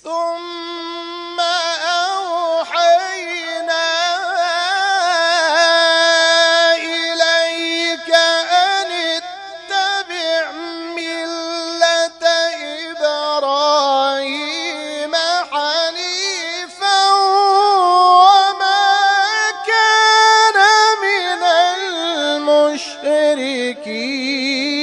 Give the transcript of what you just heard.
ثم أوحينا إليك أن اتبع ملة إبراهيم حنيفا وما كان من المشركين.